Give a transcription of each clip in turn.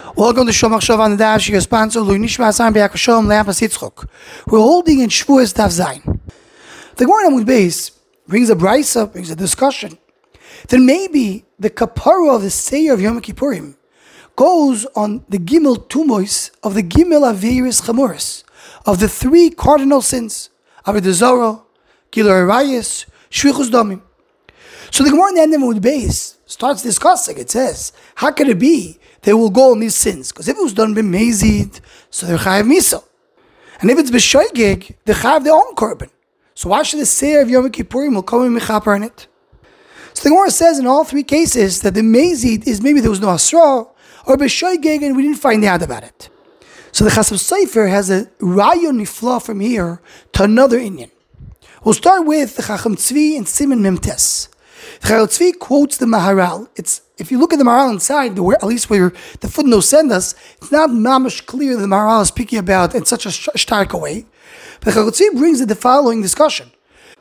Welcome to Shomach Shov on the Dash, your sponsor, Lui Nishma Asam B'Yakov Shalom Le'apas Yitzchok. We're holding in Shavuos Daf Zayin. The Gemara Amud Beis brings a brisa, brings a discussion, that maybe the kapara of the Seier of Yom Kippurim goes on the Gimel Tumois of the Gimel Averis Chamuris, of the three cardinal sins, Avodah Zarah, Gilui Arayos, Shfichus Damim. So the Gemara in the end of Amud Beis starts discussing. It says, how can it be they will go on these sins? Because if it was done b'mezid, so they're chayav misa. And if it's b'shoigeg, they chayav their own korban. So why should the Seier of Yom Kippurim will come and mechaper on it? So the Gemara says in all three cases that the mezid is maybe there was no asra, or b'shoigeg and we didn't find out about it. So the Chasam Sofer has a rayon nifla from here to another Inyan. We'll start with the Chacham Tzvi and Siman Memtes. The Chacham Tzvi quotes the Maharal. If you look at the Maharal inside, at least where the footnotes send us, it's not mamash clear that the Maharal is speaking about in such a stark way. But the Chacham Tzvi brings the following discussion.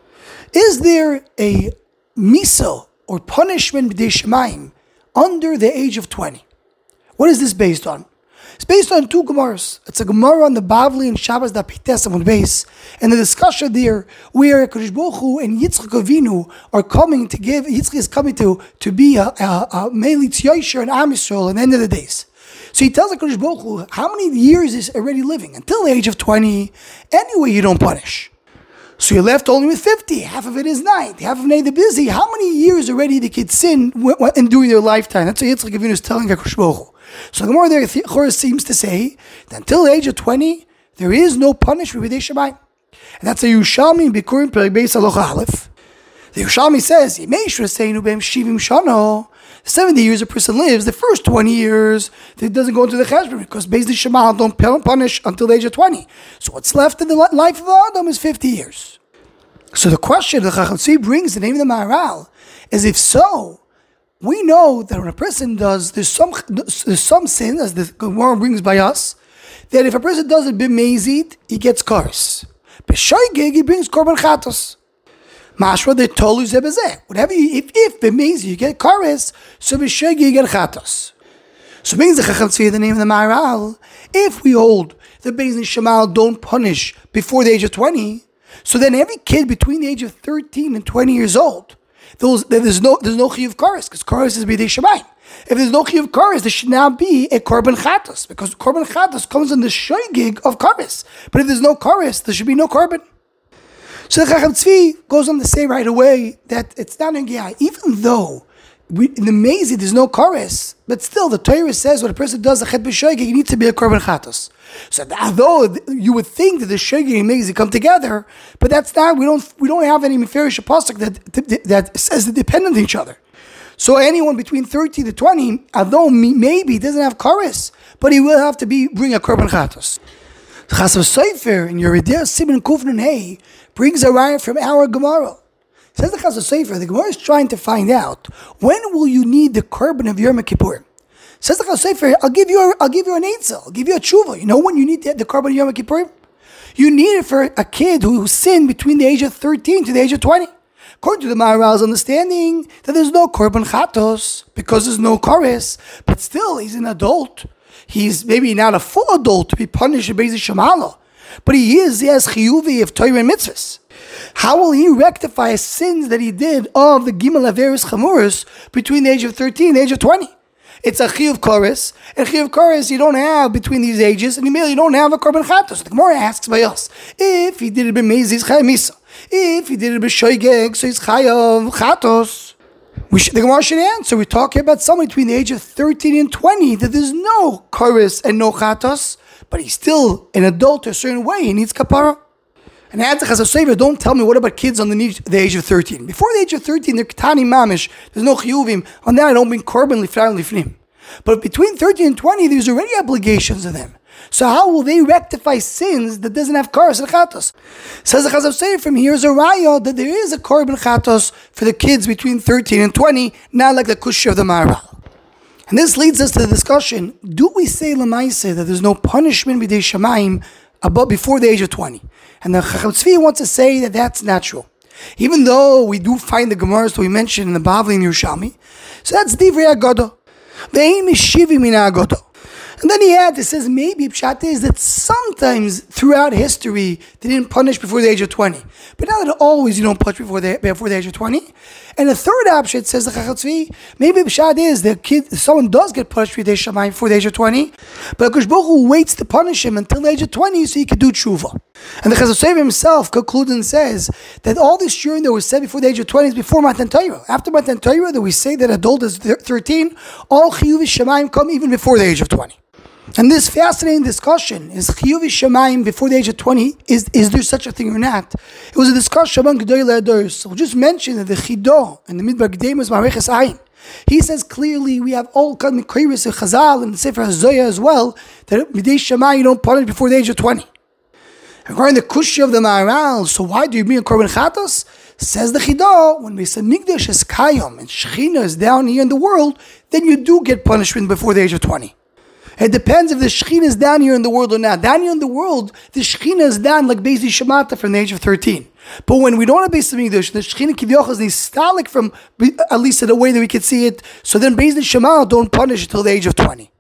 Is there a miso or punishment b'dei shemayim under the age of 20? What is this based on? It's based on two Gemaras. It's a Gemara on the Bavli and Shabbos Daf Pites Amud Beis, and the discussion there where Kadosh Baruch Hu and Yitzchak Avinu are coming to give. Yitzchak is coming to be a Melitz Yosher and Am Yisrael at the end of the days. So he tells Kadosh Baruch Hu how many years is already living until the age of 20. Anyway, you don't punish. So you're left only with 50. Half of it is 90. Half of it is busy. How many years already the kids sin during their lifetime? That's what Yitzchak Avinu is telling Kadosh Baruch Hu. So the Gemara there seems to say that until the age of 20, there is no punishment b'dei shemayim. And that's a Yerushalmi in Bikurim Perek Beis Halacha Aleph. The Yerushalmi says, Yemei Shreseinu Beim Shivim Shana. 70 years a person lives, the first 20 years, it doesn't go into the cheshbon because Beis Shemal don't punish until the age of 20. So what's left in the life of the Adam is 50 years. So the question the Chacham Tzvi brings, the name of the Maharal, is if so, we know that when a person does, there's some sin, as the Gemara brings by us, that if a person does it b'mezid, he gets kares. B'shoigeg, he brings korban chatos. Mashra the tolu zebezeh. Whatever if b'mezid you get kares, so b'shoigeg you get chatos. So means the Chacham Tzvi, the name of the Maharal, if we hold the Beis Shemal don't punish before the age of 20, so then every kid between the age of 13 and 20 years old, there's no chiyuv kares, because kares is b'dei shemayim. If there's no chiyuv kares, there should now be a korban chatos, because korban chatos comes in the shoygig of kares. But if there's no kares, there should be no korban. So the Chacham Tzvi goes on to say right away that it's not in Giyah, even though in the mezid there's no kares, but still the Torah says when a person does a chet b'shoygig, he needs to be a korban chatos. So although you would think that the shoygig and mezid come together, but that's not. We don't have any meferish pasuk that says they're dependent on each other. So anyone between 30 to 20, although maybe he doesn't have kares, but he will have to bring a korban chatos. Chasam Sofer in Yeridea Siman Kufnun Hey brings a raya from our Gemara. Says the Chasam Sofer, the Gemara is trying to find out when will you need the korban of Yom Kippur. Says the Chasam Sofer, I'll give you an eitzah, I'll give you a tshuva. You know when you need the korban of Yom Kippur? You need it for a kid who sinned between the age of 13 to the age of 20. According to the Maharal's understanding that there's no korban chatos because there's no kares, but still he's an adult. He's maybe not a full adult to be punished in Beis Shemal, but he has chiyuvi of Torah and mitzvahs. How will he rectify sins that he did of the Gimel Averis Chamuris between the age of 13 and the age of 20? It's a chiyuv kares, and chiyuv kares you don't have between these ages, and you don't have a korban chatos. The Gemara asks by us, if he did it b'mezid, he's chayav misa. If he did it b'shoigeg, so he's chayav chatos. The Gemara should answer. We're talking about someone between the age of 13 and 20 that there's no kares and no chatos, but he's still an adult a certain way. He needs kapara. And as a Chasam Sofer, don't tell me what about kids on the age of 13. Before the age of 13, they're ketani mamish. There's no chiyuvim. On that, I don't bring korban lifnim. But between 13 and 20, there's already obligations of them. So how will they rectify sins that doesn't have kares and chatos? Says the Chasam Sofer, from here is a raya that there is a korban chatos for the kids between 13 and 20, not like the kushya of the Maharal. And this leads us to the discussion, do we say l'maaseh that there's no punishment b'dei shemayim before the age of 20? And the Chacham Tzvi wants to say that that's natural. Even though we do find the Gemaras that we mentioned in the Bavli and Yerushalmi, so that's Divrei Agoda. Ve'im ishivi min Agoda. And then he says maybe Pshat is that sometimes throughout history they didn't punish before the age of 20. But not that always you don't punish before the age of 20. And the third option says the Chacham Tzvi, maybe Pshat is that someone does get punished before the age of 20, but HaKadosh Baruch Hu waits to punish him until the age of 20 so he could do tshuva. And the Chazal Sofer himself concludes and says that all this shurim that was said before the age of 20 is before Matan Torah. After Matan Torah, that we say that adult is 13, all chiyuv shamayim come even before the age of 20. And this fascinating discussion is chiyuv shamayim before the age of 20. Is there such a thing or not? It was a discussion among Gedolei Hador. So we'll just mention that the Chido and the Midbar Gedim is Mareches Ayin. He says clearly we have all kind of Mikreiris of Chazal and the Sefer HaZoya as well that Midei Shamayim you don't punish before the age of 20. Regarding the Kushya of the Maharal, so why do you bring a Korban Chatos? Says the Chido, when Beis Hamikdash is Kayom and Shechina is down here in the world, then you do get punishment before the age of 20. It depends if the Shechina is down here in the world or not. Down here in the world, the Shechina is down like Beis Shemata from the age of 13. But when we don't have Beis Hamikdash, the Shechina Kivyoch is nistalik from, at least in the way that we can see it, so then Beis Shemata don't punish until the age of 20.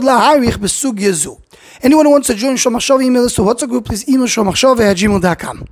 Anyone who wants to join Shomachshava email us to WhatsApp group, please email shomachshava@gmail.com.